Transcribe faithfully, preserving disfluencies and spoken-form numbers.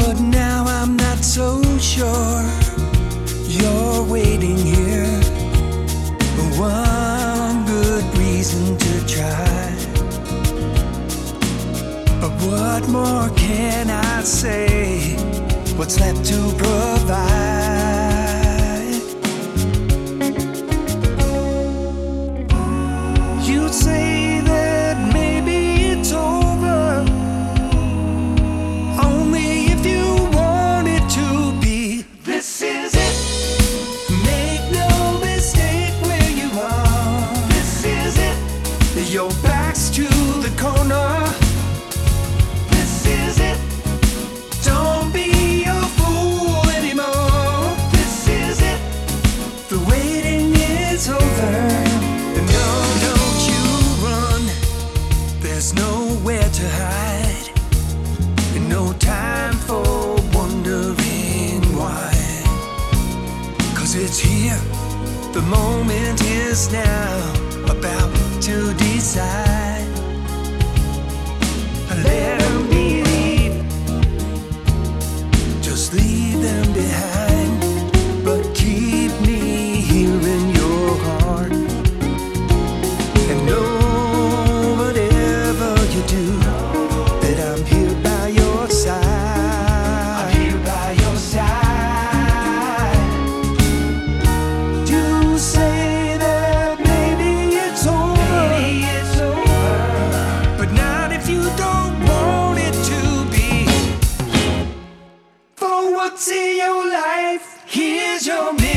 But now I'm not so sure. You're waiting here for one good reason to try. But what more can I say? What's left to provide? You'd say that maybe it's over, only if you want it to be. This is it. Make no mistake where you are. This is it. Your back's to the corner. This is it. Don't be a fool anymore. This is it. The waiting is over. No, don't you run. There's nowhere to hide, and no time for wondering why. Cause it's here, the moment is now, about to decide. Let them believe, just leave them behind, but keep me here in your heart. And know whatever you do, that I'm here by your side. I'm here by your side. You say that maybe it's over, maybe it's over, but not if you don't want it to be. For what's in your life, here's your